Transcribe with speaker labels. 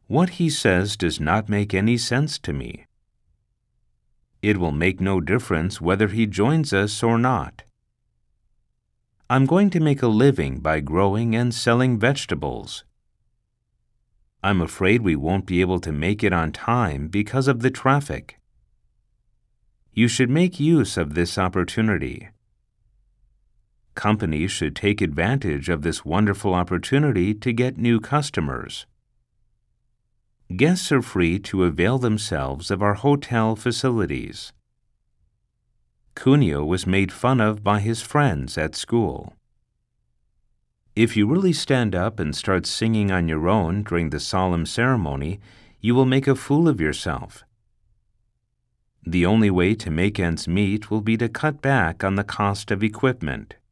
Speaker 1: What he says does not make any sense to me. It will make no difference whether he joins us or not. I'm going to make a living by growing and selling vegetables. I'm afraid we won't be able to make it on time because of the traffic. You should make use of this opportunity. Companies should take advantage of this wonderful opportunity to get new customers. Guests are free to avail themselves of our hotel facilities. Cuneo was made fun of by his friends at school. If you really stand up and start singing on your own during the solemn ceremony, you will make a fool of yourself. The only way to make ends meet will be to cut back on the cost of equipment.